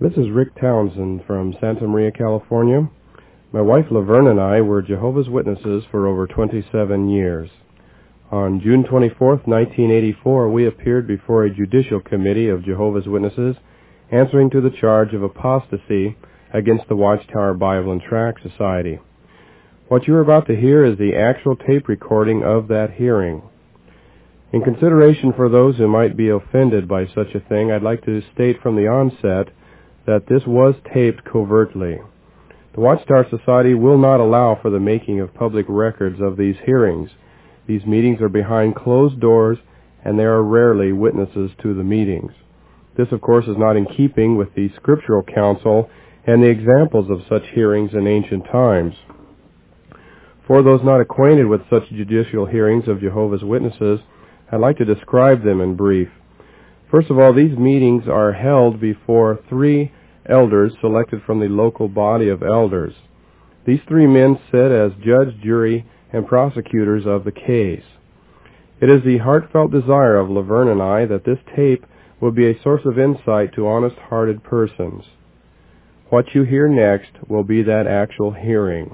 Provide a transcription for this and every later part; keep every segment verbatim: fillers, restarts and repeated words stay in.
This is Rick Townsend from Santa Maria, California. My wife Laverne and I were Jehovah's Witnesses for over twenty-seven years. On June twenty-fourth, nineteen eighty-four, we appeared before a judicial committee of Jehovah's Witnesses answering to the charge of apostasy against the Watchtower Bible and Tract Society. What you are about to hear is the actual tape recording of that hearing. In consideration for those who might be offended by such a thing, I'd like to state from the onset that this was taped covertly. The Watchtower Society will not allow for the making of public records of these hearings. These meetings are behind closed doors, and there are rarely witnesses to the meetings. This, of course, is not in keeping with the scriptural counsel and the examples of such hearings in ancient times. For those not acquainted with such judicial hearings of Jehovah's Witnesses, I'd like to describe them in brief. First of all, these meetings are held before three elders selected from the local body of elders. These three men sit as judge, jury, and prosecutors of the case. It is the heartfelt desire of Laverne and I that this tape will be a source of insight to honest-hearted persons. What you hear next will be that actual hearing.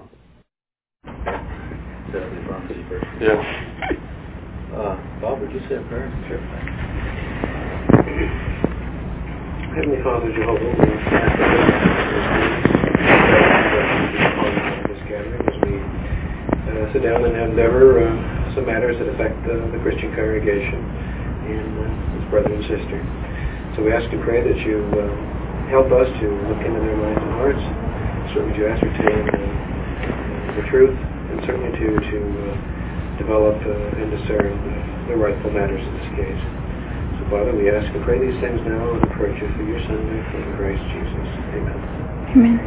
Yeah. Uh, Bob, would you say a prayer? Sure. Heavenly Father, Jehovah, we ask this gathering as we uh, sit down and endeavor uh, some matters that affect uh, the Christian congregation and uh, its brother and sister. So we ask and pray that you uh, help us to look into their minds and hearts, certainly to ascertain uh, the truth, and certainly to, to uh, develop uh, and discern uh, the rightful matters in this case. So, Father, we ask and pray these things now and approach you for your Son, our King, Christ Jesus. Amen. Amen.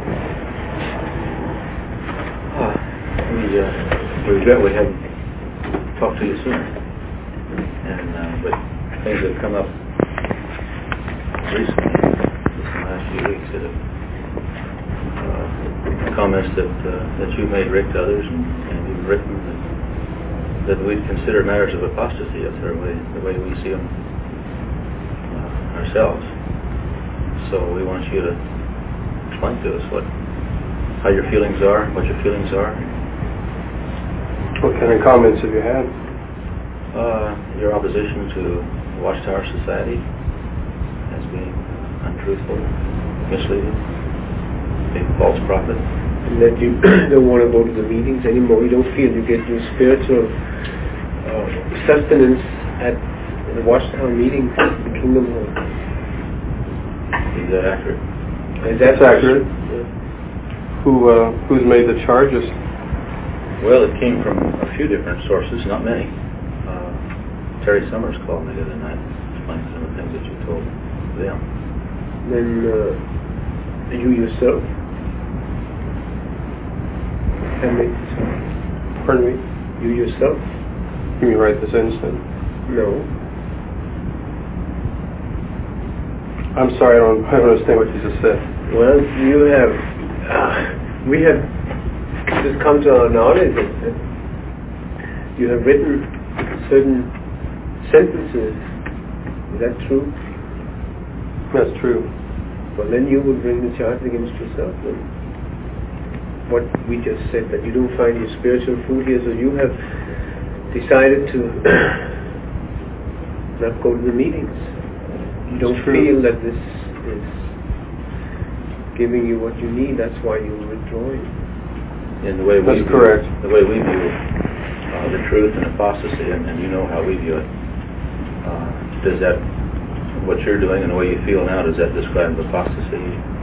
Ah, we, uh, we regret we hadn't talked to you sooner. And, uh, but things have come up recently, just in the last few weeks, that have uh, comments that uh, that you've made, Rick, to others, and, and you've written that, that we'd consider matters of apostasy if they're way, the way we see them uh, ourselves. So we want you to explain to us what how your feelings are, what your feelings are. What kind of comments have you had? Uh, your opposition to the Watchtower Society as being untruthful, misleading, being a false prophet. And that you don't want to go to the meetings anymore. You don't feel you get your spiritual uh, sustenance at the Watchtower meetings, the Kingdom Hall. Is that accurate? Is that That's accurate. Yeah. Who uh, who's made the charges? Well, it came from a few different sources, not many. Uh, Terry Summers called me the other night, explained some of the things that you told them. Then uh, you yourself. Henry, Pardon me? you yourself? You mean right this instant? No. I'm sorry, I don't, I don't understand what you just said. Well, you have, uh, we have just come to our knowledge that you have written certain sentences. Is that true? That's true. Well, then you would bring the charge against yourself. Then. What we just said, that you don't find your spiritual food here, so you have decided to not go to the meetings. You don't feel that this is giving you what you need, that's why you're withdrawing. In the way we That's view, correct. The way we view uh, the truth and apostasy, and, and you know how we view it. Uh, does that, what you're doing and the way you feel now, does that describe apostasy?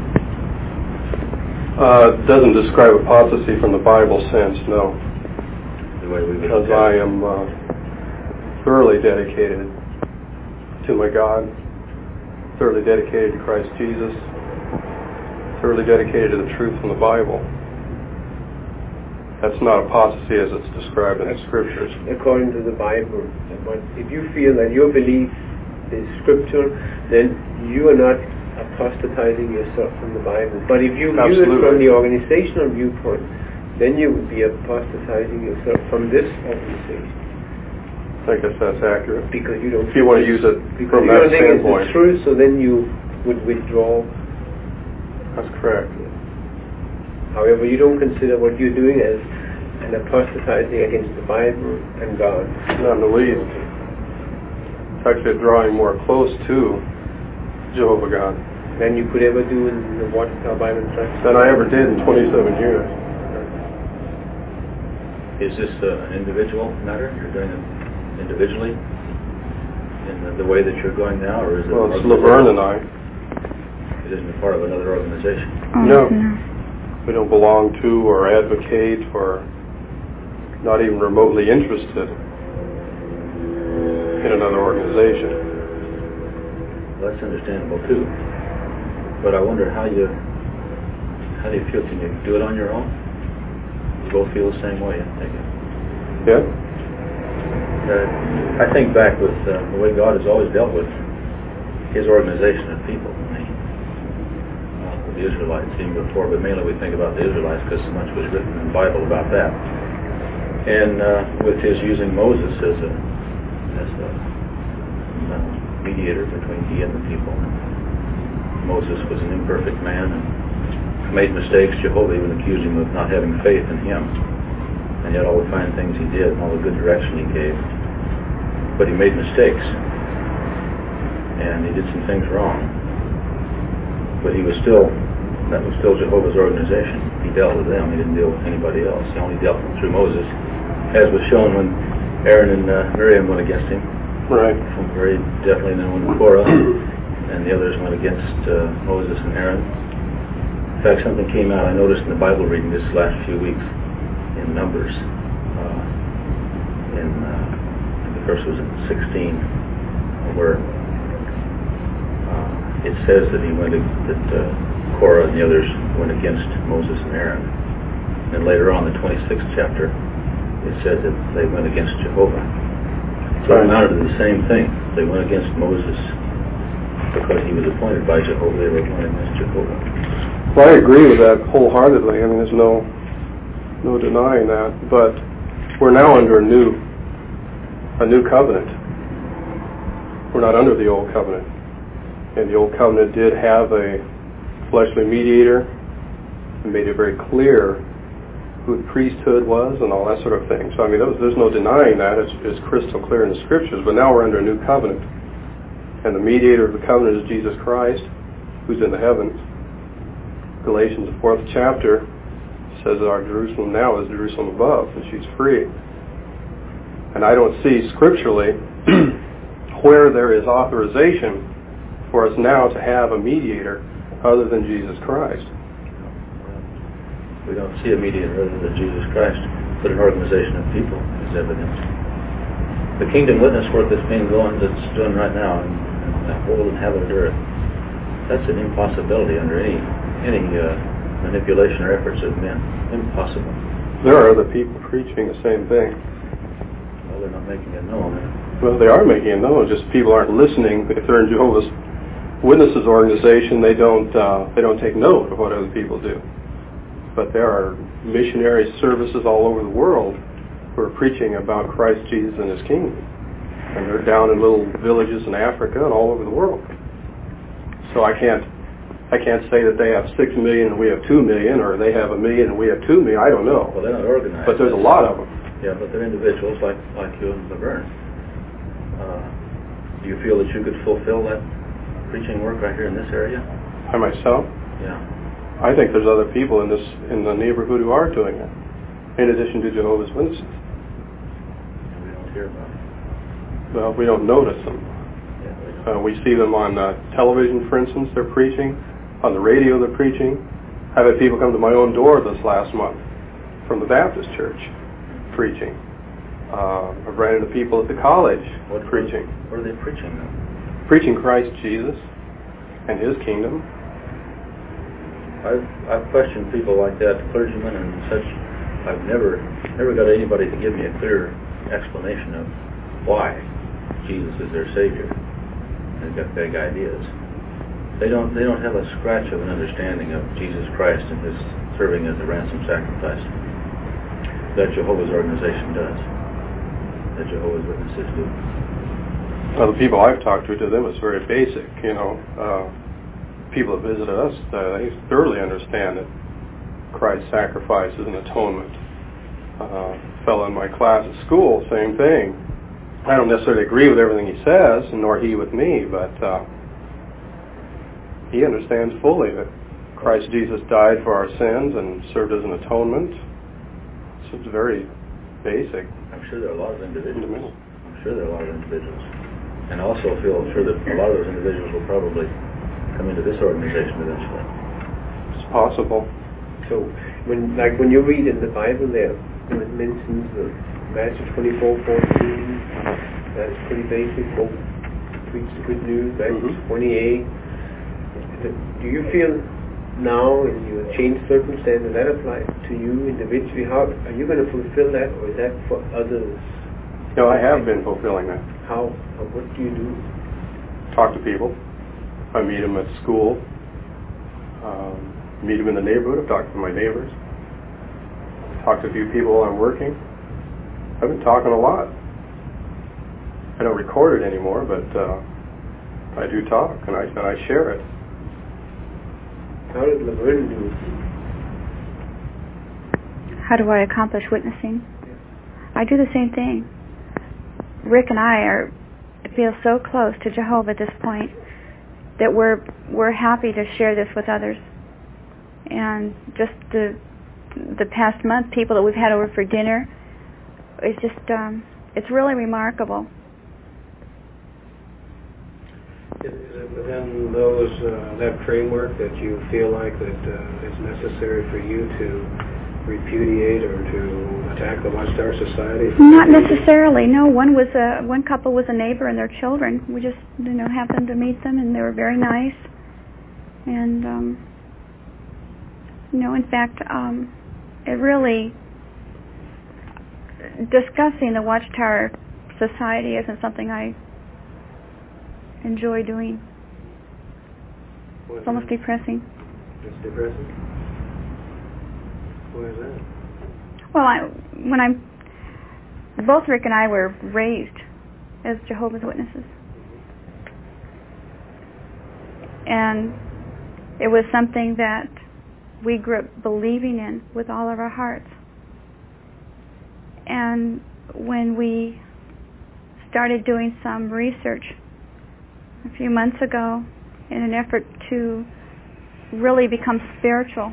Uh, doesn't describe apostasy from the Bible sense, no. The way we view Because it. I am uh, thoroughly dedicated to my God, thoroughly dedicated to Christ Jesus, thoroughly dedicated to the truth from the Bible. That's not apostasy as it's described in the Scriptures. According to the Bible. But if you feel that your belief is Scripture, then you are not apostatizing yourself from the Bible. But if you view it from the organizational viewpoint, then you would be apostatizing yourself from this organization. I guess that's accurate. Because you don't. If you want to use it because from you that don't think standpoint. it's the truth, so then you would withdraw That's correct. However, you don't consider what you're doing as an apostatizing against the Bible and God. Not in the least. It's actually drawing more close to Jehovah God than you could ever do in what our Bible says. Than I ever did in twenty-seven years. Is this uh, an individual matter? You're doing it individually in the, the way that you're going now, or is it? Well, it's Laverne and I. It isn't a part of another organization. Oh, no. no, we don't belong to or advocate or not even remotely interested in another organization. Well, that's understandable too. But I wonder how you how do you feel? Can you do it on your own? You both feel the same way, I think. Yeah. Uh, I think back with uh, the way God has always dealt with His organization of people. I mean, uh, with the Israelites, even before, but mainly we think about the Israelites because so much was written in the Bible about that. And uh, with His using Moses as a as a uh, mediator between He and the people. Moses was an imperfect man and made mistakes. Jehovah even accused him of not having faith in Him. And yet all the fine things he did and all the good direction he gave. But he made mistakes. And he did some things wrong. But he was still, that was still Jehovah's organization. He dealt with them. He didn't deal with anybody else. He only dealt through Moses, as was shown when Aaron and uh, Miriam went against him. Right. Very definitely. And then when Korah and the others went against uh, Moses and Aaron. In fact, something came out I noticed in the Bible reading this last few weeks in Numbers. Uh, in uh, the verse was in sixteen, where uh, it says that he went that uh, Korah and the others went against Moses and Aaron. And later on, the twenty-sixth chapter, it said that they went against Jehovah. So it amounted to the same thing. They went against Moses because he was appointed by Jehovah. They were going against Jehovah. Well, I agree with that wholeheartedly. I mean, there's no no denying that. But we're now under a new a new covenant. We're not under the old covenant. And the old covenant did have a fleshly mediator and made it very clear who the priesthood was and all that sort of thing. So, I mean, there's, there's no denying that. It's, it's crystal clear in the Scriptures. But now we're under a new covenant. And the mediator of the covenant is Jesus Christ, who's in the heavens. Galatians, the fourth chapter, says that our Jerusalem now is Jerusalem above, and she's free. And I don't see scripturally where there is authorization for us now to have a mediator other than Jesus Christ. We don't see a mediator other than Jesus Christ, but an organization of people is evident. The kingdom witness work that's being going, that's doing right now, in, in the whole inhabited earth, that's an impossibility under any any uh, manipulation or efforts of men. Impossible. There are other people preaching the same thing. Well, they're not making it known. Well, they are making it known. Just people aren't listening. If they're in Jehovah's Witnesses organization, they don't uh, they don't take note of what other people do. But there are missionary services all over the world who are preaching about Christ Jesus and His kingdom, and they're down in little villages in Africa and all over the world. So I can't. I can't say that they have six million and we have two million, or they have a million and we have two million. I don't know. Well, they're not organized. But there's a lot of them. Yeah, but they're individuals like like you and Laverne. Uh, do you feel that you could fulfill that preaching work right here in this area? I myself? Yeah. I think there's other people in this in the neighborhood who are doing it, in addition to Jehovah's Witnesses. And we don't hear about it. Well, we don't notice them. Yeah, we, don't. Uh, we see them on uh, television, for instance. They're preaching. On the radio, they're preaching. I've had people come to my own door this last month from the Baptist church preaching. Uh, I've ran into people at the college what, preaching. What are they preaching then? Preaching Christ Jesus and His kingdom. I've I've questioned people like that, clergymen and such. I've never never got anybody to give me a clear explanation of why Jesus is their Savior. They've got vague ideas. They don't they don't have a scratch of an understanding of Jesus Christ and His serving as a ransom sacrifice. That Jehovah's organization does. That Jehovah's Witnesses do. Well, the people I've talked to, to them, it's very basic. You know, uh, people that visited us, uh, they thoroughly understand that Christ's sacrifice is an atonement. Uh, fellow in my class at school, same thing. I don't necessarily agree with everything he says, nor he with me, but uh, he understands fully that Christ Jesus died for our sins and served as an atonement. So it's very basic. I'm sure there are a lot of individuals. I'm sure there are a lot of individuals. And I also feel sure that a lot of those individuals will probably come into this organization eventually. It's possible. So, when like when you read in the Bible there, when it mentions uh, Matthew twenty-four fourteen, that's pretty basic. Go preach the good news. Matthew mm-hmm. twenty-eight. Do you feel now, in your changed circumstances, that applies to you individually? How are you going to fulfill that, or is that for others? No, I have been fulfilling that. How? What do you do? Talk to people. I meet them at school. Um, meet them in the neighborhood. I've talked to my neighbors. Talked to a few people while I'm working. I've been talking a lot. I don't record it anymore, but uh, I do talk, and I and I share it. How did Laverne do it? How do I accomplish witnessing? I do the same thing. Rick and I are feel so close to Jehovah at this point that we're we're happy to share this with others. And just the the past month, people that we've had over for dinner, it's just um, it's really remarkable. Is it within those uh, that framework that you feel like that uh, it's necessary for you to repudiate or to attack the Watchtower Society? Not necessarily. No, one was a one couple was a neighbor and their children. We just you know happened to meet them, and they were very nice. And um, you know, in fact, um, it really discussing the Watchtower Society isn't something I enjoy doing. It's almost depressing. It's depressing? Why is that? Well, I, when I'm, both Rick and I were raised as Jehovah's Witnesses. And it was something that we grew up believing in with all of our hearts. And when we started doing some research a few months ago in an effort to really become spiritual,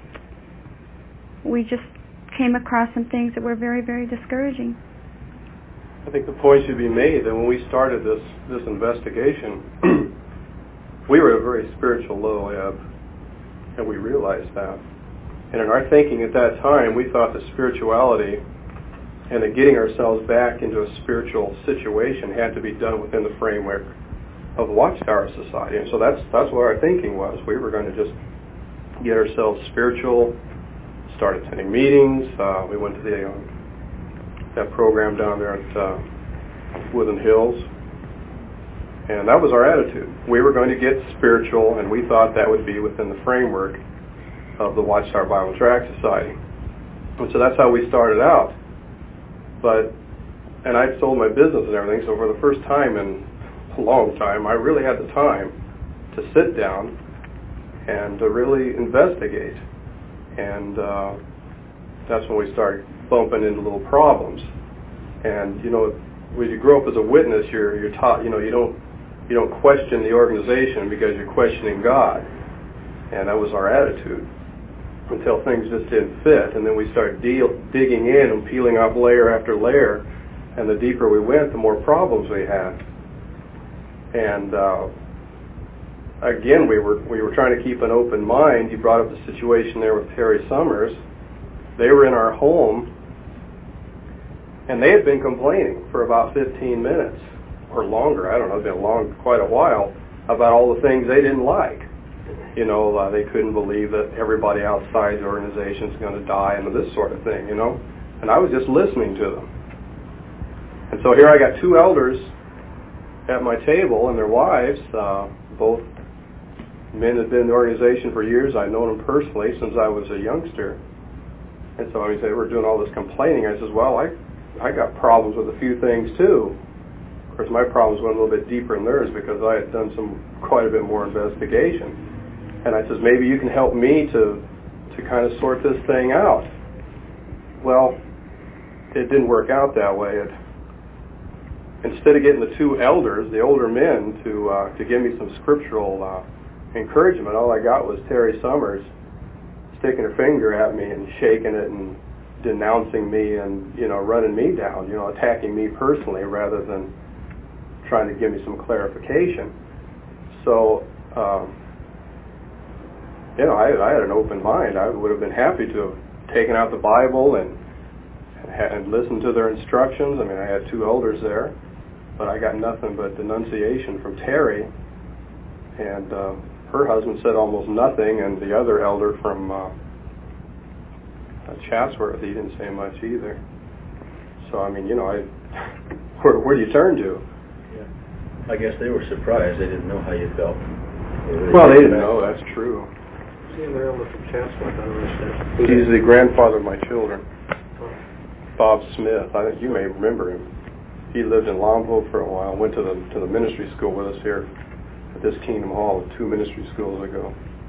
we just came across some things that were very, very discouraging. I think the point should be made that when we started this, this investigation, we were at a very spiritual low ebb, and we realized that. And in our thinking at that time, we thought that spirituality and that getting ourselves back into a spiritual situation had to be done within the framework of the Watchtower Society. And so that's that's what our thinking was. We were going to just get ourselves spiritual, start attending meetings. Uh, we went to the uh, that program down there at uh, Woodland Hills. And that was our attitude. We were going to get spiritual, and we thought that would be within the framework of the Watchtower Bible Tract Society. And so that's how we started out. But, and I'd sold my business and everything, so for the first time in a long time, I really had the time to sit down and to really investigate. And uh, that's when we started bumping into little problems. And, you know, when you grow up as a witness, you're you're taught, you know, you don't you don't question the organization because you're questioning God. And that was our attitude until things just didn't fit. And then we started deal, digging in and peeling off layer after layer. And the deeper we went, the more problems we had. And uh, again, we were we were trying to keep an open mind. You brought up the situation there with Terry Summers. They were in our home, and they had been complaining for about fifteen minutes or longer. I don't know, it's been long, quite a while, about all the things they didn't like. You know, uh, they couldn't believe that everybody outside the organization is going to die and this sort of thing, you know. And I was just listening to them. And so here I got two elders at my table and their wives, uh, both men that had been in the organization for years. I'd known them personally since I was a youngster. And so I mean, they were doing all this complaining. I says, well, I I got problems with a few things too. Of course, my problems went a little bit deeper than theirs because I had done some quite a bit more investigation. And I says, maybe you can help me to, to kind of sort this thing out. Well, it didn't work out that way. It, instead of getting the two elders, the older men, to uh, to give me some scriptural uh, encouragement, all I got was Terry Summers sticking her finger at me and shaking it and denouncing me and, you know, running me down, you know, attacking me personally rather than trying to give me some clarification. So, um, you know, I, I had an open mind. I would have been happy to have taken out the Bible and, and listened to their instructions. I mean, I had two elders there, but I got nothing but denunciation from Terry, and uh, her husband said almost nothing, and the other elder from uh, Chatsworth, he didn't say much either. So, I mean, you know, I where, where do you turn to? Yeah. I guess they were surprised. They didn't know how you felt. They well, they didn't know. That's true. Who's the other elder from Chatsworth? I don't understand. He's the grandfather of my children. Bob Smith. I think you may remember him. He lived in Lompoc for a while. Went to the to the ministry school with us here at this Kingdom Hall two ministry schools ago.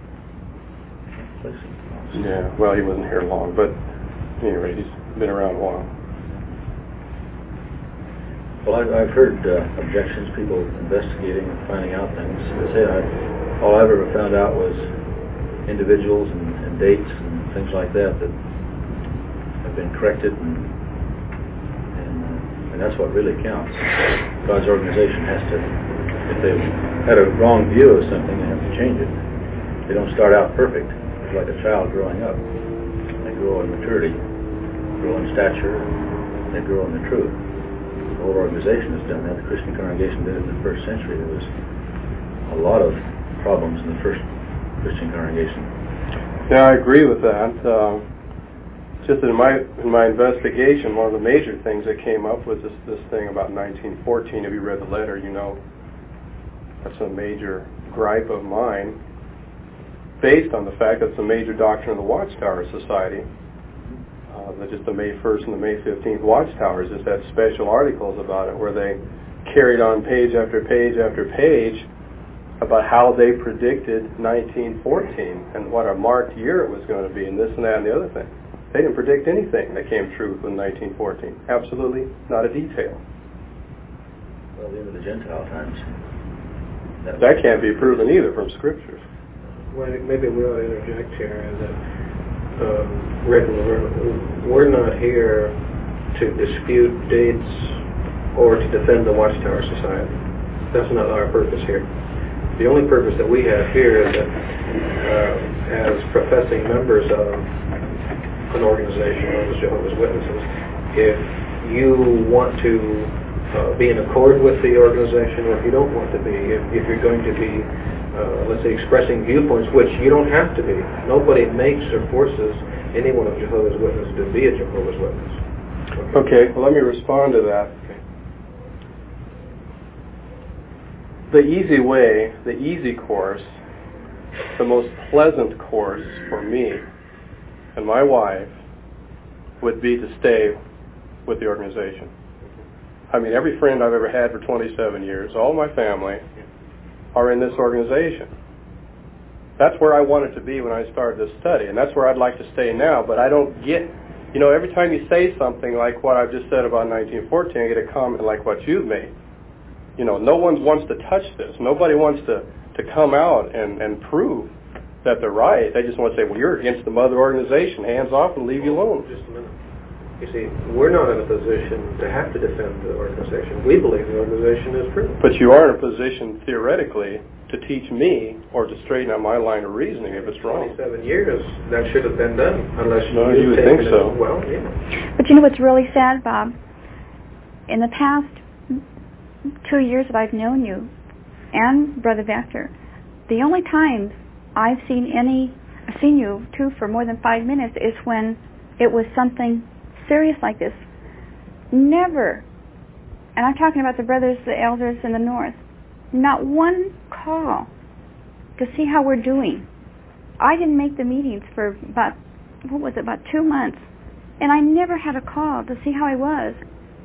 Yeah. Well, he wasn't here long, but anyway, he's been around a while. Well, I've, I've heard uh, objections, people investigating and finding out things. I say I, all I've ever found out was individuals and, and dates and things like that that have been corrected, and and, uh, and that's what really counts. God's organization has to, if they've had a wrong view of something, they have to change it. They don't start out perfect. It's like a child growing up. They grow in maturity, grow in stature, and they grow in the truth. The whole organization has done that. The Christian congregation did it in the first century. There was a lot of problems in the first Christian congregation. Yeah, I agree with that. Uh, just in my in my investigation, one of the major things that came up was this, this thing about nineteen fourteen. If you read the letter, you know that's a major gripe of mine, based on the fact that it's a major doctrine of the Watchtower Society. Uh, that just the May first and the May fifteenth Watchtowers just had special articles about it where they carried on page after page after page about how they predicted nineteen fourteen and what a marked year it was going to be and this and that and the other thing. They didn't predict anything that came true in nineteen fourteen. Absolutely not a detail. Well, the end of the Gentile times. That, that can't be proven either from Scriptures. Well, maybe we ought to interject here that um, Rick and Laverne, we're not here to dispute dates or to defend the Watchtower Society. That's not our purpose here. The only purpose that we have here is that uh, as professing members of an organization known as Jehovah's Witnesses, if you want to uh, be in accord with the organization or if you don't want to be, if, if you're going to be Uh, let's say, expressing viewpoints, which you don't have to be. Nobody makes or forces anyone of Jehovah's Witnesses to be a Jehovah's Witness. Okay, okay well, let me respond to that. Okay. The easy way, the easy course, the most pleasant course for me and my wife would be to stay with the organization. I mean, every friend I've ever had for twenty-seven years, all my family, are in this organization. That's where I wanted to be when I started this study, and that's where I'd like to stay now, but I don't get, you know, every time you say something like what I've just said about nineteen fourteen, I get a comment like what you've made. You know, no one wants to touch this. Nobody wants to, to come out and, and prove that they're right. They just want to say, well, you're against the mother organization, hands off and leave you alone. Just a minute. You see, we're not in a position to have to defend the organization. We believe the organization is true. But you are in a position, theoretically, to teach me or to straighten out my line of reasoning if it's wrong. twenty-seven years, that should have been done, unless no, you you would think so. It, well, yeah. But you know what's really sad, Bob? In the past two years that I've known you and Brother Vector, the only times I've seen any, I've seen you too for more than five minutes is when it was something serious like this. Never, and I'm talking about the brothers, the elders in the north, not one call to see how we're doing. I didn't make the meetings for about, what was it, about two months, and I never had a call to see how I was.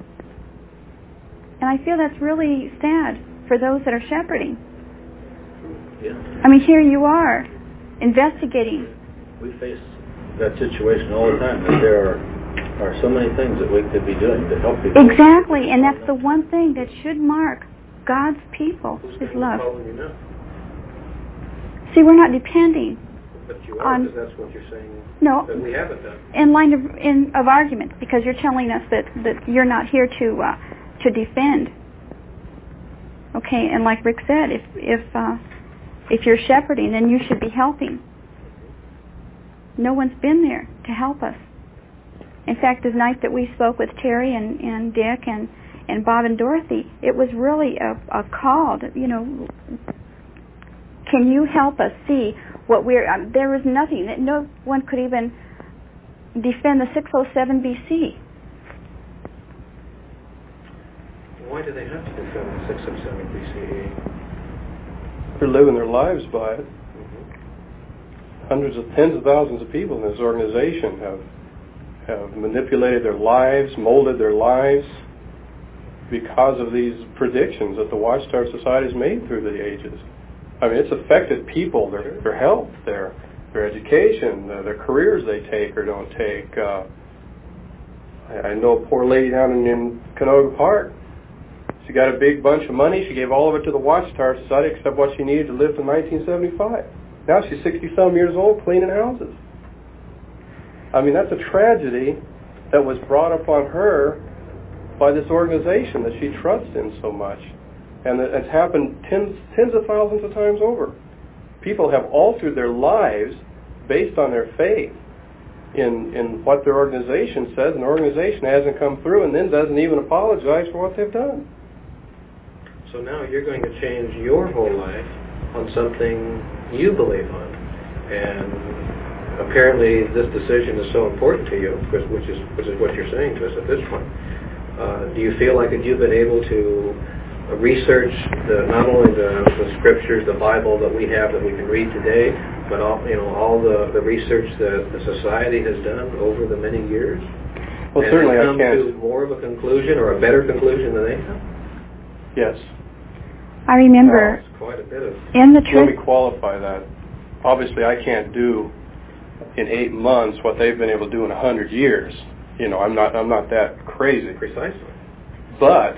And I feel that's really sad for those that are shepherding. Yeah. I mean, here you are, investigating. We face that situation all the time, that there are, are so many things that we could be doing to help people. Exactly, and that's the one thing that should mark God's people, Who's His going to love. call you now? See, we're not depending But you are, on, because that's what you're saying no, that we haven't done. in line of, in, of argument, because you're telling us that, that you're not here to uh, to defend. Okay, and like Rick said, if if uh, if you're shepherding, then you should be helping. No one's been there to help us. In fact, the night that we spoke with Terry and, and Dick and, and Bob and Dorothy, it was really a, a call to, you know, can you help us see what we're, um, there was nothing, that no one could even defend the six oh seven B C. Why do they have to defend the six oh seven B C E? They're living their lives by it. Hundreds of, tens of thousands of people in this organization have have manipulated their lives, molded their lives because of these predictions that the Watchtower Society has made through the ages. I mean, it's affected people, their their health, their their education, uh, their careers they take or don't take. Uh, I, I know a poor lady down in, in Canoga Park. She got a big bunch of money. She gave all of it to the Watchtower Society except what she needed to live to nineteen seventy-five. Now she's sixty-some years old cleaning houses. I mean, that's a tragedy that was brought upon her by this organization that she trusts in so much. And it's happened tens, tens of thousands of times over. People have altered their lives based on their faith in, in what their organization says, and the organization hasn't come through and then doesn't even apologize for what they've done. So now you're going to change your whole life on something you believe on. And apparently this decision is so important to you, which is which is what you're saying to us at this point. Uh, do you feel like that you've been able to research the, not only the, the scriptures, the Bible that we have that we can read today, but all you know all the, the research that the society has done over the many years? Well, and certainly come I can't. to more of a conclusion or a better conclusion than they have? Yes. I remember It's quite a bit of. in the Let me truth. qualify that. Obviously, I can't do in eight months what they've been able to do in a hundred years. You know, I'm not. I'm not that crazy. Precisely. But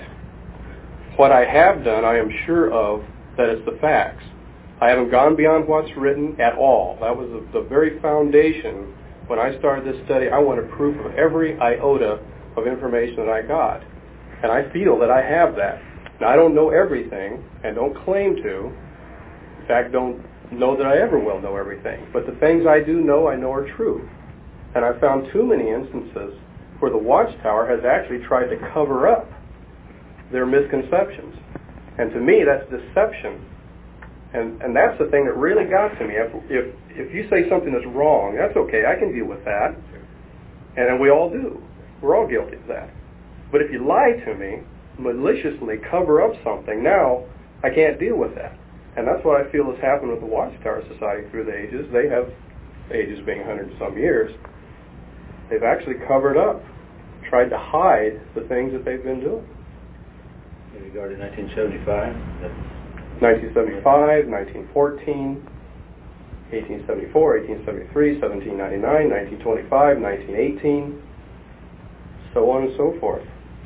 what I have done, I am sure of that it's the facts. I haven't gone beyond what's written at all. That was the, the very foundation. When I started this study, I wanted proof of every iota of information that I got. And I feel that I have that. Now, I don't know everything, and don't claim to. In fact, don't know that I ever will know everything. But the things I do know, I know are true. And I found too many instances where the Watchtower has actually tried to cover up their misconceptions. And to me, that's deception. And and that's the thing that really got to me. If if, if you say something that's wrong, that's okay. I can deal with that. And, and we all do. We're all guilty of that. But if you lie to me, maliciously cover up something, now I can't deal with that. And that's what I feel has happened with the Watchtower Society through the ages. They have, ages being a hundred and some years, they've actually covered up, tried to hide the things that they've been doing. In regard to nineteen seventy-five, that's nineteen seventy-five, nineteen fourteen, eighteen seventy-four, eighteen seventy-three, seventeen ninety-nine, nineteen twenty-five, nineteen eighteen, so on and so forth.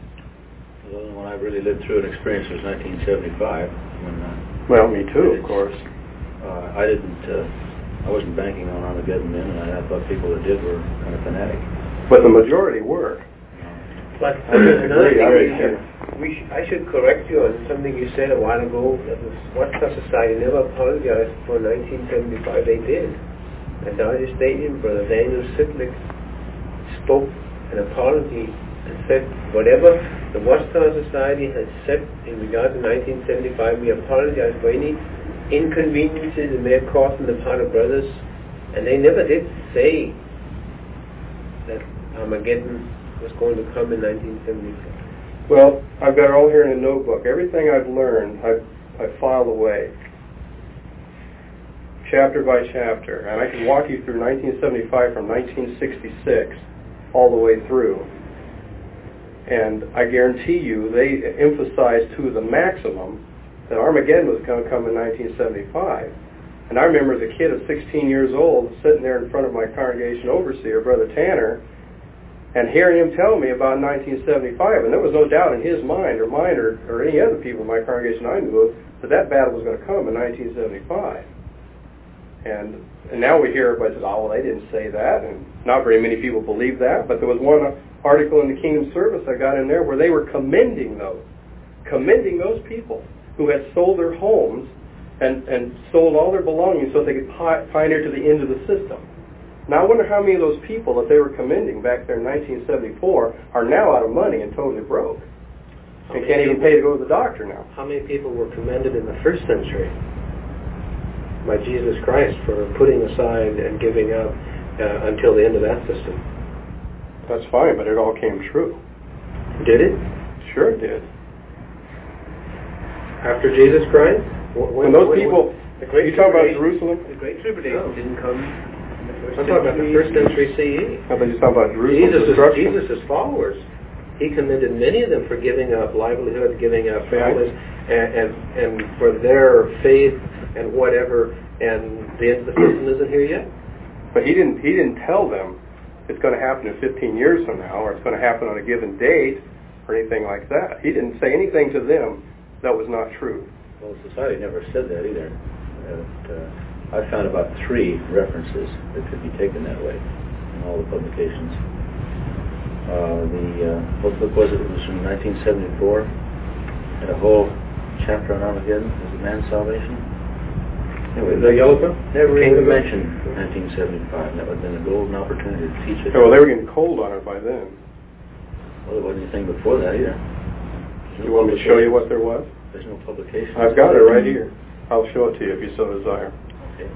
the only one I really lived through and experienced was nineteen seventy-five. When, uh, Well, me too, of course. Uh, I didn't, uh, I wasn't banking on Armageddon then, and I, I thought people that did were kind of fanatic. But the majority were. But I another disagree. thing, I we mean, should, we sh- I should correct you on something you said a while ago, that the Watchtower Society never apologized for nineteen seventy-five. They did. At Dodger Stadium, Brother Daniel Sidlick spoke an apology and said, whatever the Watchtower Society has said in regard to nineteen seventy-five, we apologize for any inconveniences it may have caused on the part of brothers. And they never did say that Armageddon was going to come in nineteen seventy-five. Well, I've got it all here in a notebook. Everything I've learned, I've, I've filed away, chapter by chapter. And I can walk you through nineteen seventy-five from nineteen sixty-six all the way through. And I guarantee you they emphasized to the maximum that Armageddon was going to come in nineteen seventy-five. And I remember as a kid of sixteen years old sitting there in front of my congregation overseer, Brother Tanner, and hearing him tell me about nineteen seventy-five, and there was no doubt in his mind or mine or, or any other people in my congregation I knew of that that battle was going to come in nineteen seventy-five. And and now we hear everybody says, oh, well, they didn't say that, and not very many people believe that, but there was one article in the Kingdom Service I got in there where they were commending those, commending those people who had sold their homes and, and sold all their belongings so they could pi- pioneer to the end of the system. Now I wonder how many of those people that they were commending back there in nineteen seventy-four are now out of money and totally broke and can't even pay to go to the doctor now. How many people were commended in the first century by Jesus Christ for putting aside and giving up uh, until the end of that system? That's fine, but it all came true. Did it? Sure it did. After Jesus Christ? When, when those when, people, when the great you talk about Jerusalem? The Great Tribulation no. didn't come in the first I'm talking about the first century C E. I thought you talking about Jerusalem. Jesus' Jesus' followers. He commended many of them for giving up livelihood, giving up families, and, and, and for their faith and whatever, and the end of the system isn't here yet. But he didn't he didn't tell them it's going to happen in fifteen years from now, or it's going to happen on a given date, or anything like that. He didn't say anything to them that was not true. Well, society never said that either. And, uh, I found about three references that could be taken that way in all the publications. Uh, the uh, what book was it? It was from nineteen seventy-four. Had a whole chapter on Armageddon. Was it Man's Salvation? Anyway, the yellow book never even mentioned nineteen seventy-five. And that would have been a golden opportunity to teach it. Yeah, well, they were getting cold on it by then. Well, there wasn't anything before that either. You want me to show you what there was? There's no publication. I've got it right here. I'll show it to you if you so desire. Okay.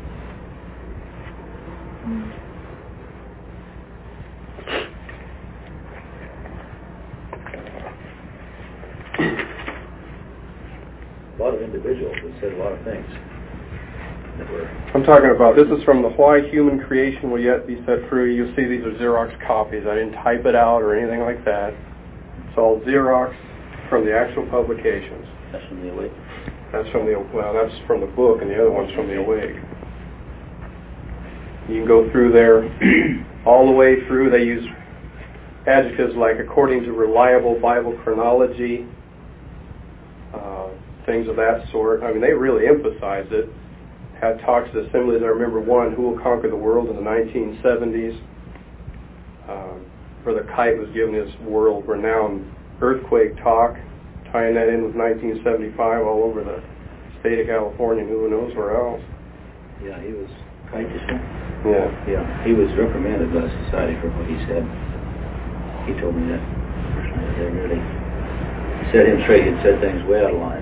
A lot of individuals that said a lot of things. That were I'm talking about, this is from the Why Human Creation Will Yet Be Set Free. You'll see these are Xerox copies. I didn't type it out or anything like that. It's all Xerox from the actual publications. That's from the Awake? That's from the, well, that's from the book, and the other one's from the Awake. You can go through there all the way through. They use adjectives like according to reliable Bible chronology, uh, things of that sort. I mean, they really emphasize it. Had talks at assemblies. I remember one, Who Will Conquer the World, in the nineteen seventies. Uh, Brother Kite was giving his world-renowned earthquake talk, tying that in with nineteen seventy-five all over the state of California and who knows where else. Yeah, he was Kite, you said? Yeah. Yeah, he was reprimanded by the society for what he said. He told me that personally. They really set him straight. He'd said things way out of line.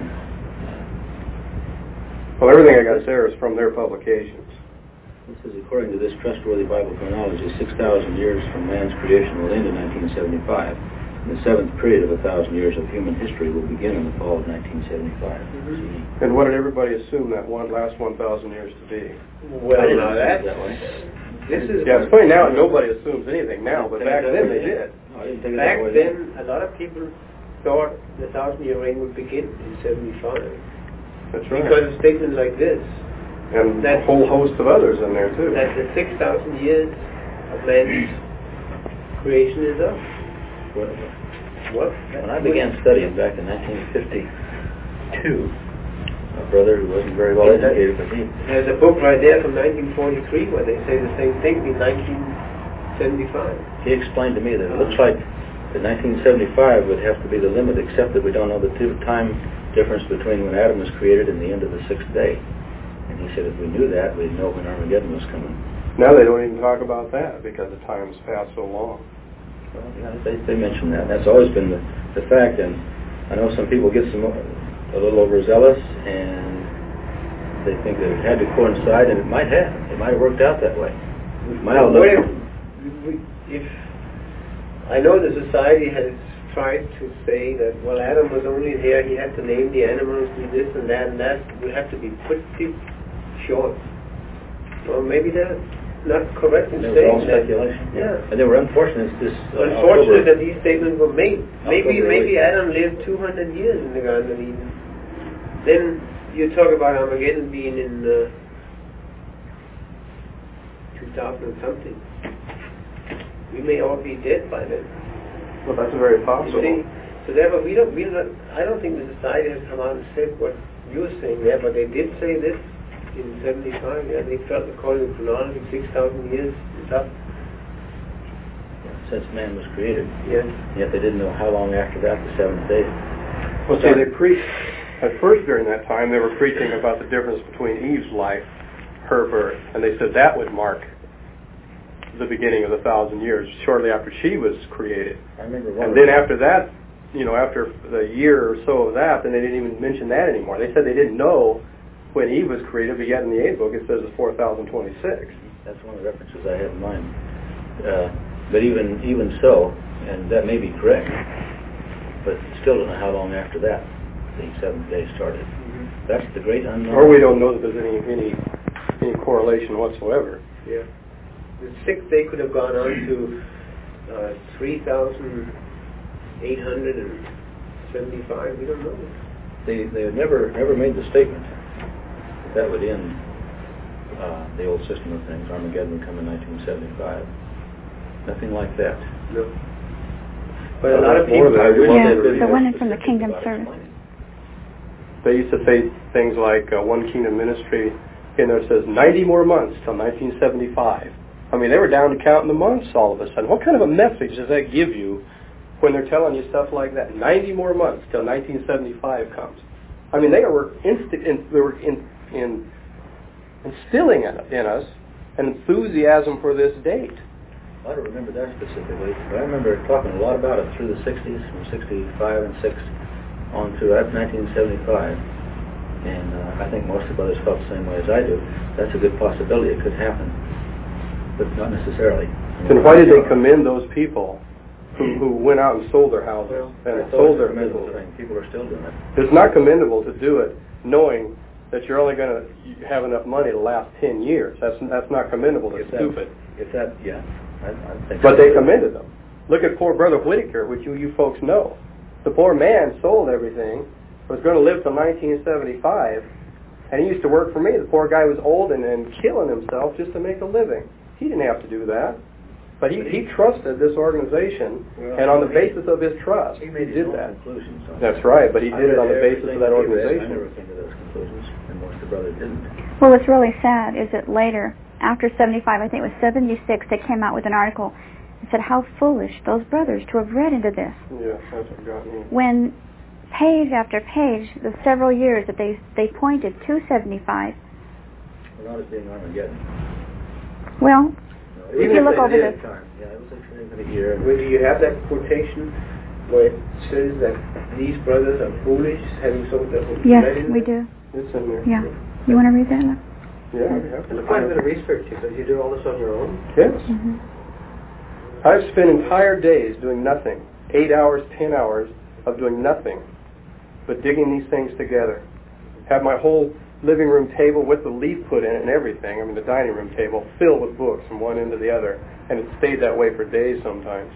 Well, everything I got there is from their publications. This is according to this trustworthy Bible chronology, six thousand years from man's creation will end in nineteen seventy-five. And the seventh period of a thousand years of human history will begin in the fall of nineteen seventy-five. Mm-hmm. And what did everybody assume that one last one thousand years to be? Well, I didn't now assume that's, that way. This is yeah, it's funny now. Nobody assumes anything now, but back then they did. No, I didn't take it back that way then, a lot of people thought the thousand-year reign would begin in seventy-five. That's right. Because of statements like this. And a whole host of others in there, too. That the six thousand years of man's creation is up. What? What? When I began studying back in nineteen fifty-two, a brother who wasn't very well educated, but he... There's a book right there from nineteen forty-three where they say the same thing in nineteen seventy-five. He explained to me that it looks like that nineteen seventy-five would have to be the limit, except that we don't know the time difference between when Adam was created and the end of the sixth day. And he said if we knew that, we'd know when Armageddon was coming. Now they don't even talk about that because the time's passed so long. Well, yeah, they, they mention that. That's always been the, the fact. And I know some people get some a little overzealous and they think that it had to coincide, and it might have. It might have worked out that way. Well, what if, if I know the society has tried to say that, well, Adam was only there, he had to name the animals, do this and that and that, we have to be pretty short. Well, maybe that's not correct in saying that. All speculation. Yeah. And they were unfortunate this uh, Unfortunate October, that these statements were made. Maybe October maybe eighth. Adam lived two hundred years in the Garden of Eden. Then you talk about Armageddon being in uh, thousand and something. We may all be dead by then. Well, that's very possible. You see, so therefore we don't, we don't, I don't think the society has come out and said what you were saying there, but they did say this in seventy-five. Yeah, they felt according to chronology six thousand years is up. Since man was created. Yes. Yet they didn't know how long after that the seventh day. Well, see, they preached, at first during that time, they were preaching about the difference between Eve's life, her birth, and they said that would mark the beginning of the thousand years, shortly after she was created. I remember one. And then after that, you know, after the year or so of that, then they didn't even mention that anymore. They said they didn't know when Eve was created, but yet in the eighth book it says it's four thousand twenty-six. That's one of the references I have in mind. Uh, but even even so, and that may be correct, but still don't know how long after that the seventh day started. Mm-hmm. That's the great unknown. Or we don't know that there's any any any correlation whatsoever. Yeah. The sixth day could have gone on to uh, three thousand eight hundred seventy-five. We don't know. They they had never never made the statement that that would end uh, the old system of things. Armageddon would come in nineteen seventy-five. Nothing like that. No. But a lot of people... Yeah, the one from the Kingdom Service. They used to say things like uh, One Kingdom Ministry, and there says ninety more months till nineteen seventy-five. I mean, they were down to counting the months all of a sudden. What kind of a message does that give you when they're telling you stuff like that? ninety more months till nineteen seventy-five comes. I mean, they were insti- in, they were in, in instilling in, in us an enthusiasm for this date. I don't remember that specifically, but I remember talking a lot about it through the sixties, from sixty-five and six on to nineteen seventy-five. And uh, I think most of the brothers felt the same way as I do. That's a good possibility. It could happen, but not necessarily. Then why did they commend those people who, who went out and sold their houses well, and sold their commendable business? thing. People are still doing it. It's not commendable to do it knowing that you're only going to have enough money to last ten years. That's that's not commendable. It's If that- stupid. If that, yeah. I, I think But so. they commended them. Look at poor Brother Whitaker, which you, you folks know. The poor man sold everything, was going to live till nineteen seventy-five, and he used to work for me. The poor guy was old and, and killing himself just to make a living. He didn't have to do that. But he, he trusted this organization, Well, and on the basis of his trust, He he made his did own that. conclusions. on That's that. right, but he I did it read on the basis of everything that he read. I organization. never came to those conclusions, and most of the brothers didn't. Well, what's really sad is that later, after seventy-five, I think it was seventy-six, they came out with an article and said how foolish those brothers to have read into this. Yeah, that's what got me. When page after page, the several years that they they pointed to seventy-five. Well, not as being Armageddon. Well, No, if even you look they over did this, time. Yeah, it was a significant year. Well, do you have that quotation where it says that these brothers are foolish, having sold their whole yes, read in we there? do. It's in there. Yeah. You want to read that? Yeah, I'd be happy to It's quite a find bit it. of research because you do all this on your own. Yes. Mm-hmm. I've spent entire days doing nothing, eight hours, ten hours of doing nothing but digging these things together. Have my whole living room table with the leaf put in it and everything, I mean the dining room table, filled with books from one end to the other, and it stayed that way for days sometimes.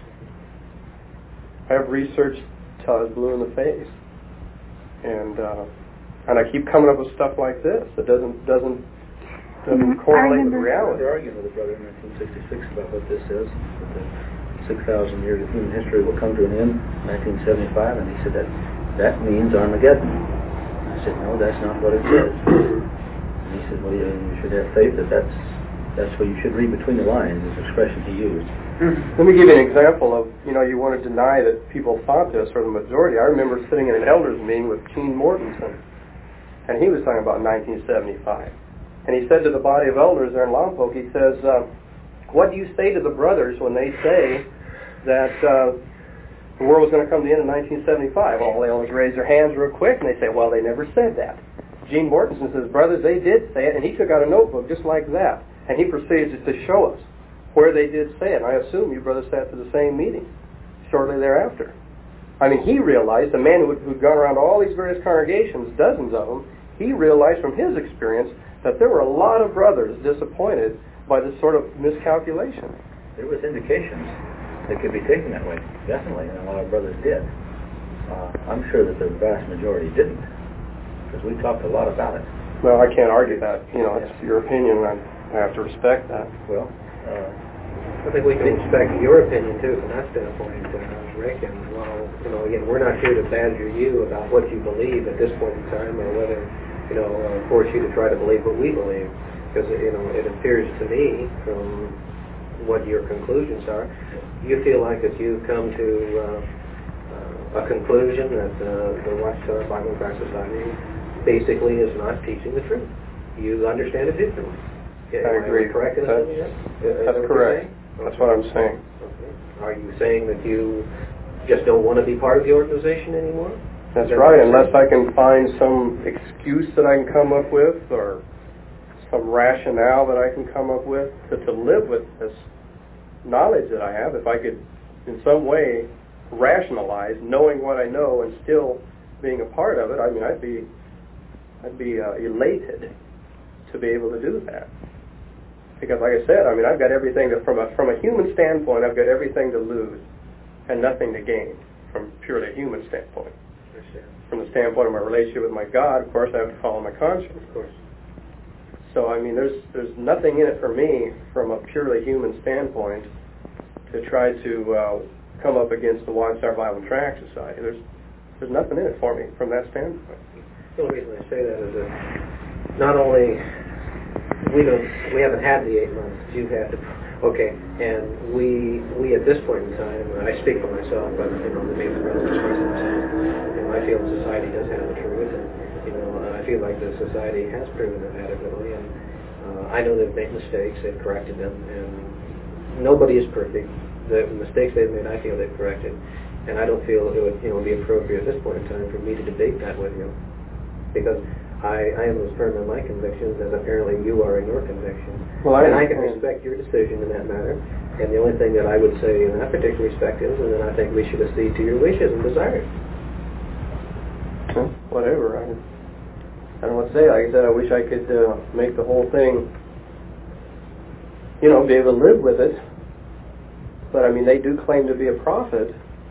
I have researched till I was blue in the face. And uh, and I keep coming up with stuff like this that doesn't doesn't doesn't Mhm. I correlate with remember. reality. They're arguing with a brother in nineteen sixty-six about what this is. That the six thousand years of human history will come to an end in nineteen seventy-five, and he said that that means Armageddon. I said, no, that's not what it says. And he said, well, you, you should have faith that that's, that's what you should read between the lines, is the expression he used. Let me give you an example of, you know, you want to deny that people thought this, or the majority. I remember sitting in an elders meeting with Gene Mortensen, and he was talking about nineteen seventy-five. And he said to the body of elders there in Lompoc, he says, uh, what do you say to the brothers when they say that uh, the world was going to come to the end in nineteen seventy-five? All the elders raise their hands real quick, and they say, well, they never said that. Gene Mortensen says, brothers, they did say it, and he took out a notebook just like that, and he proceeds to show us where they did say it. And I assume you brothers sat to the same meeting shortly thereafter. I mean, he realized, the man who who'd gone around all these various congregations, dozens of them, he realized from his experience that there were a lot of brothers disappointed by this sort of miscalculation. There was indications that could be taken that way, definitely, and a lot of brothers did. Uh, I'm sure that the vast majority didn't, because we talked a lot about it. Well, I can't argue that. You know, it's your opinion, and I I have to respect that. Well, Uh, I think we can expect your opinion too from that standpoint, uh, Rick. And while you know, again, we're not here to badger you about what you believe at this point in time, or whether you know uh, force you to try to believe what we believe, because you know it appears to me from what your conclusions are, you feel like that you've come to uh, uh, a conclusion that uh, the Watchtower Bible and Prayer Society basically is not teaching the truth. You understand it differently. I agree. Correct in That's, that? that's correct. That's what I'm saying. Okay. Are you saying that you just don't want to be part of the organization anymore? That's right, unless I can find some excuse that I can come up with, or some rationale that I can come up with to, to live with this knowledge that I have. If I could in some way rationalize knowing what I know and still being a part of it, I mean, I'd be I'd be uh, elated to be able to do that. Because like I said, I mean, I've got everything to, from a from a human standpoint, I've got everything to lose and nothing to gain from purely human standpoint. From the standpoint of my relationship with my God, of course, I have to follow my conscience. Of course. So, I mean, there's there's nothing in it for me from a purely human standpoint to try to uh, come up against the Watchtower Bible and Tract Society. There's there's nothing in it for me from that standpoint. The only reason I say that is that not only we don't we haven't had the eight months that you've had to, okay, and we we at this point in time, and I speak for myself, but you know, the main brothers express themselves. You know, I feel the society does have the truth, and you know, I feel like the society has proven it adequately, and uh, I know they've made mistakes, they've corrected them, and nobody is perfect. The mistakes they've made, I feel they've corrected, and I don't feel it would you know be appropriate at this point in time for me to debate that with you, because I, I am as firm in my convictions as apparently you are in your convictions. Well, I and I can understand. respect your decision in that matter. And the only thing that I would say in that particular respect is, and then I think we should accede to your wishes and desires. Well, whatever. I, I don't know what to say. Like I said, I wish I could uh, make the whole thing, you know, be able to live with it. But I mean, they do claim to be a prophet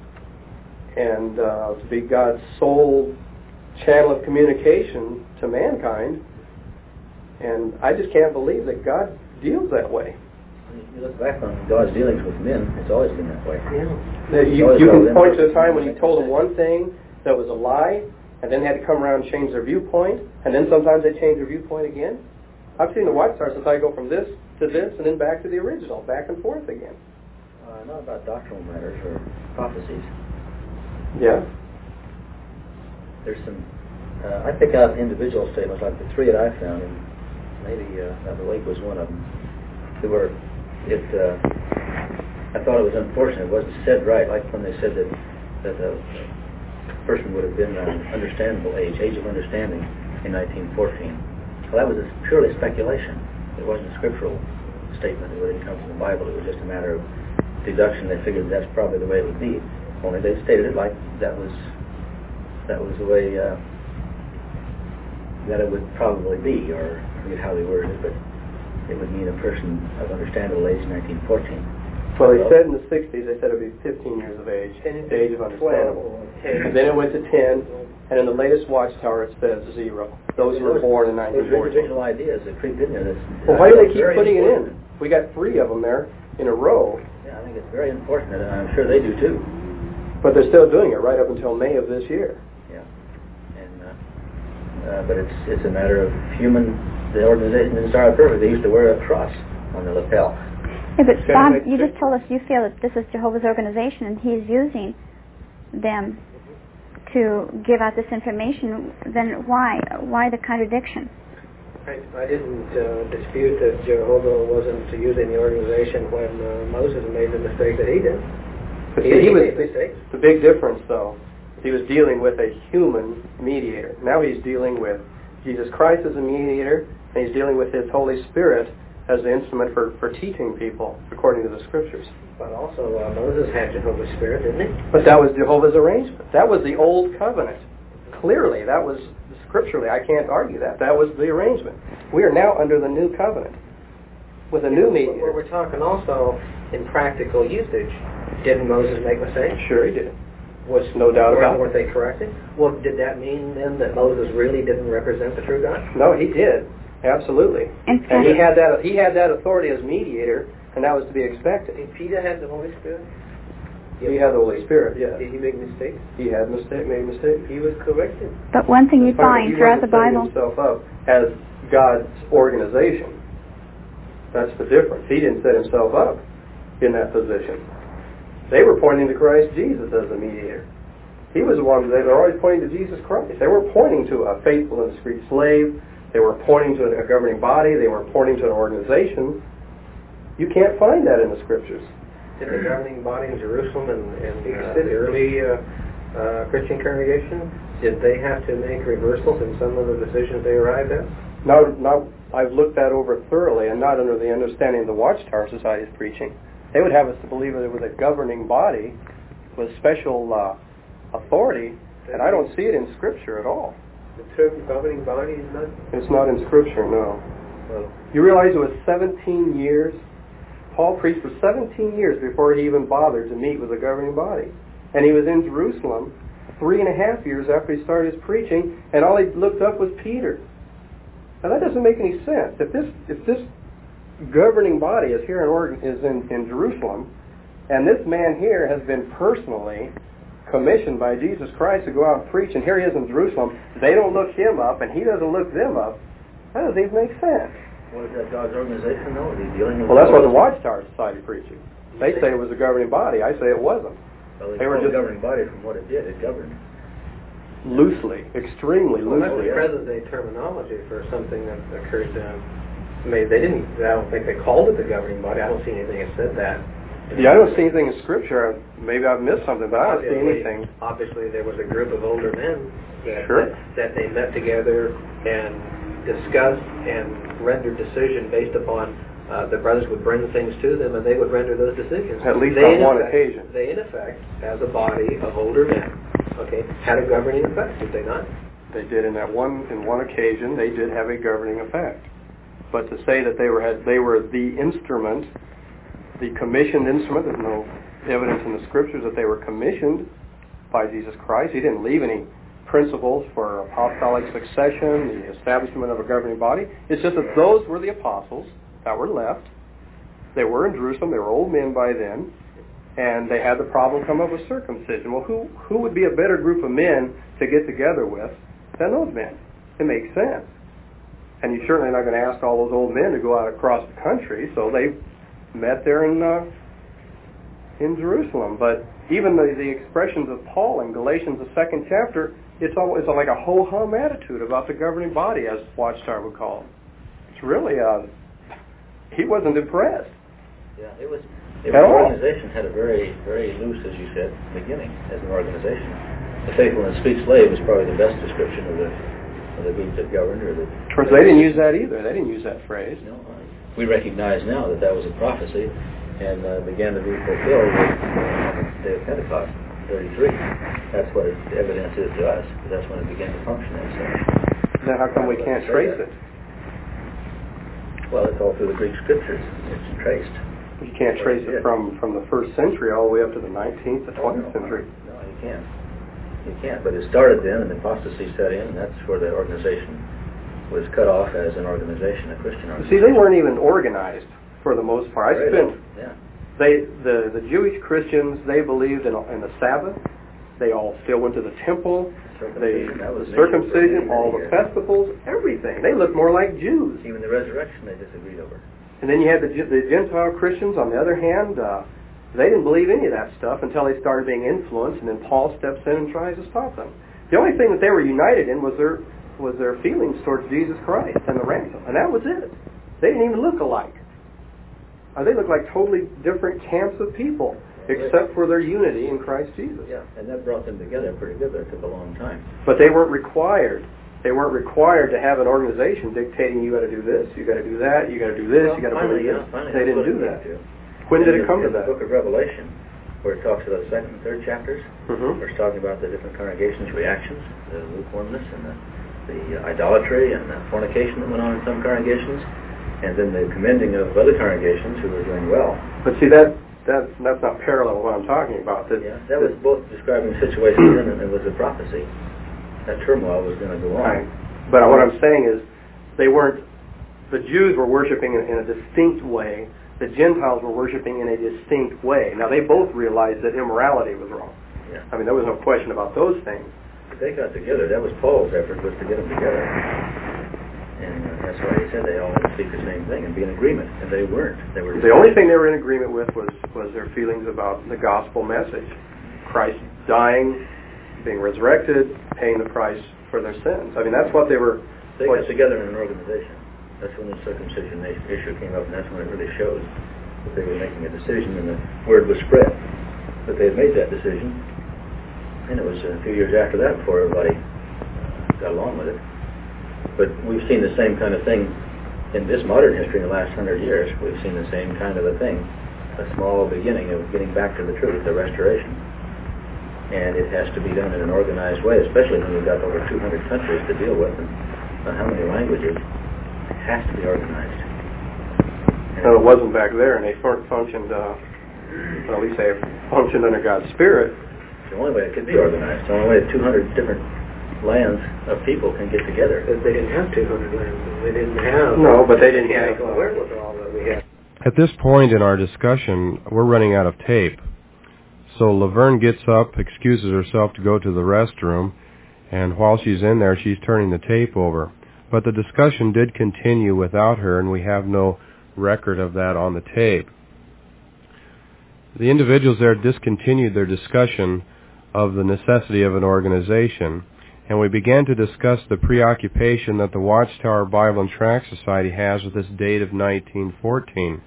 and uh, to be God's sole channel of communication to mankind, and I just can't believe that God deals that way. If you look back on God's dealings with men, it's always been that way. Yeah. That you, you can point to a time when He told them one thing that was a lie, and then they had to come around and change their viewpoint, and then sometimes they change their viewpoint again. I've seen the Watchtower Society go from this to this, and then back to the original, back and forth again. Uh, not about doctrinal matters or prophecies. Yeah. There's some, uh, I pick out individual statements like the three that I found, and maybe uh, Elder Lake was one of them, that were, it, uh, I thought it was unfortunate. It wasn't said right, like when they said that that a person would have been an understandable age, age of understanding in nineteen fourteen. Well, that was a purely speculation. It wasn't a scriptural statement. It didn't come from the Bible. It was just a matter of deduction. They figured that's probably the way it would be. Only they stated it like that was that was the way uh, that it would probably be, or I forget how they worded it, but it would mean a person of understandable age in nineteen fourteen. Well, they said in the sixties, they said it would be fifteen years of age, the age of understandable. And then it went to ten, and in the latest Watchtower it says zero. Those who were born in nineteen fourteen. Those original ideas that creep in there. That's, Well, why do they keep putting it in? We got three of them there in a row. Yeah, I think it's very important, and I'm sure they do too. But they're still doing it right up until May of this year. Yeah, and uh, uh, but it's it's a matter of human. The organization didn't start perfect. They used to wear a cross on their lapel. Yeah, but Bob, you just told us you feel that this is Jehovah's organization and He's using them to give out this information. Then why? Why the contradiction? I, I didn't uh, dispute that Jehovah wasn't using the organization when uh, Moses made the mistake that he did. But he, see, he was, made mistakes. the big difference, though, he was dealing with a human mediator. Now he's dealing with Jesus Christ as a mediator, and he's dealing with His Holy Spirit as the instrument for, for teaching people according to the Scriptures. But also uh, Moses had Jehovah's Spirit, didn't he? But that was Jehovah's arrangement. That was the Old Covenant. Clearly, that was scripturally. I can't argue that. That was the arrangement. We are now under the New Covenant with a new mediator. We're talking also in practical usage. Didn't Moses make mistakes? Sure he did. Was no doubt about it. Weren't they corrected? Well, did that mean then that Moses really didn't represent the true God? No, he did. Absolutely. And, and he had that he had that authority as mediator And that was to be expected. Did Peter have the Holy Spirit? He had the Holy Spirit, yes. Did he make mistakes? He had mistake, made mistakes. He was corrected. But one thing you That's fine, find he throughout the wasn't setting Bible, himself up as God's organization. That's the difference. He didn't set himself up in that position. They were pointing to Christ Jesus as the mediator. He was the one, they were always pointing to Jesus Christ. They were pointing to a faithful and discreet slave. They were pointing to a governing body. They were pointing to an organization. You can't find that in the Scriptures. Did the governing body in Jerusalem and, and uh, the early uh, uh, Christian congregation, did they have to make reversals in some of the decisions they arrived at? Now, now I've looked that over thoroughly, and not under the understanding of the Watchtower Society's preaching. They would have us to believe that it was a governing body with special uh, authority, and I don't see it in Scripture at all. The term governing body is not... It's not in Scripture, no. Well, You realize it was seventeen years? Paul preached for seventeen years before he even bothered to meet with the governing body. And he was in Jerusalem three and a half years after he started his preaching, and all he looked up was Peter. Now that doesn't make any sense. If this if this governing body is here in Oregon, is in, in Jerusalem, and this man here has been personally commissioned by Jesus Christ to go out and preach, and here he is in Jerusalem, they don't look him up, and he doesn't look them up, that doesn't even make sense. What is that God's organization, though? Is he dealing with... Well, that's what the Watchtower Society preaching. They say it was a governing body. I say it wasn't. Well, They were just- a governing body from what it did. It governed. Loosely, extremely well, that's loosely. the present day terminology for something that occurred. Um, maybe they didn't. I don't think they called it the governing body. I don't see anything that said that. Yeah, I don't see anything in Scripture. Maybe I've missed something, but I don't see Obviously- anything. Obviously, there was a group of older men that, Sure. that, that they met together and discussed and rendered decision based upon uh, the brothers would bring things to them, and they would render those decisions. At least they, on in one effect, occasion. They, in effect, as a body of older men, okay, had a governing effect, did they not? They did in that one in one occasion. They did have a governing effect. But to say that they were had they were the instrument, the commissioned instrument, there's no evidence in the Scriptures that they were commissioned by Jesus Christ. He didn't leave any principles for apostolic succession, the establishment of a governing body. It's just that those were the apostles that were left. They were in Jerusalem. They were old men by then, and they had the problem come up with circumcision. Well, who who would be a better group of men to get together with than those men? It makes sense. And you're certainly not going to ask all those old men to go out across the country, so they met there in uh, in Jerusalem. But even the, the expressions of Paul in Galatians, the second chapter, it's always like a ho-hum attitude about the governing body, as Watchtower would call it. It's really, uh, he wasn't impressed. Yeah, it was... It At was, the all. organization had a very, very loose, as you said, beginning as an organization. The faithful and sweet slave is probably the best description of the of the group that governed, or the... Of course, they didn't use that either. They didn't use that phrase. You know, uh, we recognize now that that was a prophecy, and uh, began to be fulfilled with, uh, on the day of Pentecost, thirty-three. That's what its evidence is to us. That's when it began to function as such. Then how come we can't trace it? Well, it's all through the Greek scriptures. It's traced. You can't trace it from, from the first century all the way up to the nineteenth, the twentieth no, century. No, you can't. You can't. But it started then, and apostasy set in, and that's where the organization was cut off as an organization, a Christian organization. See, they weren't even organized for the most part. I Right. spent Yeah. they the the Jewish Christians, they believed in in the Sabbath. They all still went to the temple. They Circumcision, that was the an issue for circumcision, many, all many the years. festivals, everything. They looked more like Jews. Even the resurrection they disagreed over. And then you had the the Gentile Christians on the other hand. Uh, they didn't believe any of that stuff until they started being influenced, and then Paul steps in and tries to stop them. The only thing that they were united in was their was their feelings towards Jesus Christ and the ransom, and that was it. They didn't even look alike. Uh, they looked like totally different camps of people, except for their unity in Christ Jesus. Yeah, and that brought them together pretty good, but it took a long time. But they weren't required. They weren't required to have an organization dictating you got to do this, you got to do that, you got to do this, Well, you got to finally, believe yeah, this. finally, They that's didn't what do it that. came to. When did In it come the, to in that? the book of Revelation, where it talks about the second and third chapters, Mm-hmm. where it's talking about the different congregations' reactions, the lukewarmness and the, the idolatry and the fornication that went on in some congregations, and then the commending of other congregations who were doing well. But see, that, that that's not parallel with what I'm talking about. That, Yeah, that was both describing situations and it was a prophecy. That turmoil was going to go on. Right. But what I'm saying is, they weren't. The Jews were worshiping in, in a distinct way. the Gentiles were worshiping in a distinct way. Now, they both realized that immorality was wrong. Yeah. I mean, there was no question about those things. But they got together. That was Paul's effort, was to get them together. And uh, that's why he said they all had to speak the same thing and be in agreement. And they weren't. They were. The only thing they were in agreement with was, was their feelings about the gospel message. Christ dying, being resurrected, paying the price for their sins. I mean, that's what they were... They got together in an organization. That's when the circumcision issue came up, and that's when it really shows that they were making a decision, and the word was spread that they had made that decision. And it was a few years after that before everybody got along with it. But we've seen the same kind of thing in this modern history in the last hundred years. We've seen the same kind of a thing, a small beginning of getting back to the truth, the restoration. And it has to be done in an organized way, especially when you've got over two hundred countries to deal with, and uh, how many languages. It has to be organized. And no, it wasn't back there, and they functioned, uh, well, at least they functioned under God's Spirit. The only way it could be organized, the only way two hundred different lands of people can get together. Because they didn't have two hundred lands. They didn't have... No, but they didn't have... Uh, wherewithal that we have. At this point in our discussion, we're running out of tape. So Laverne gets up, excuses herself to go to the restroom, and while she's in there, she's turning the tape over. But the discussion did continue without her, and we have no record of that on the tape. The individuals there discontinued their discussion of the necessity of an organization, and we began to discuss the preoccupation that the Watchtower Bible and Tract Society has with this date of nineteen fourteen.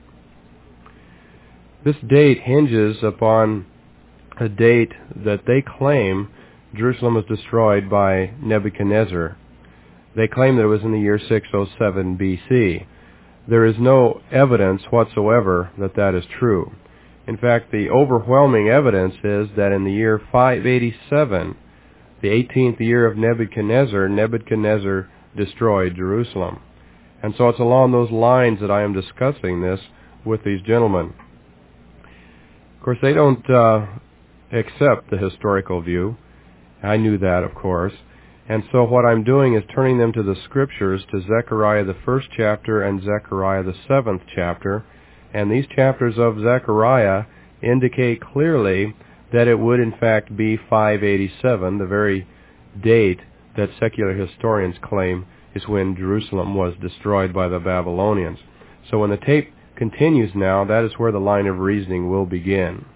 This date hinges upon a date that they claim Jerusalem was destroyed by Nebuchadnezzar. They claim that it was in the year six oh seven B C. There is no evidence whatsoever that that is true. In fact, the overwhelming evidence is that in the year five eighty-seven, the eighteenth year of Nebuchadnezzar, Nebuchadnezzar destroyed Jerusalem. And so it's along those lines that I am discussing this with these gentlemen. Of course, they don't uh, accept the historical view. I knew that, of course. And so what I'm doing is turning them to the Scriptures, to Zechariah the first chapter and Zechariah the seventh chapter. And these chapters of Zechariah indicate clearly that it would in fact be five eighty-seven, the very date that secular historians claim is when Jerusalem was destroyed by the Babylonians. So when the tape continues now, that is where the line of reasoning will begin.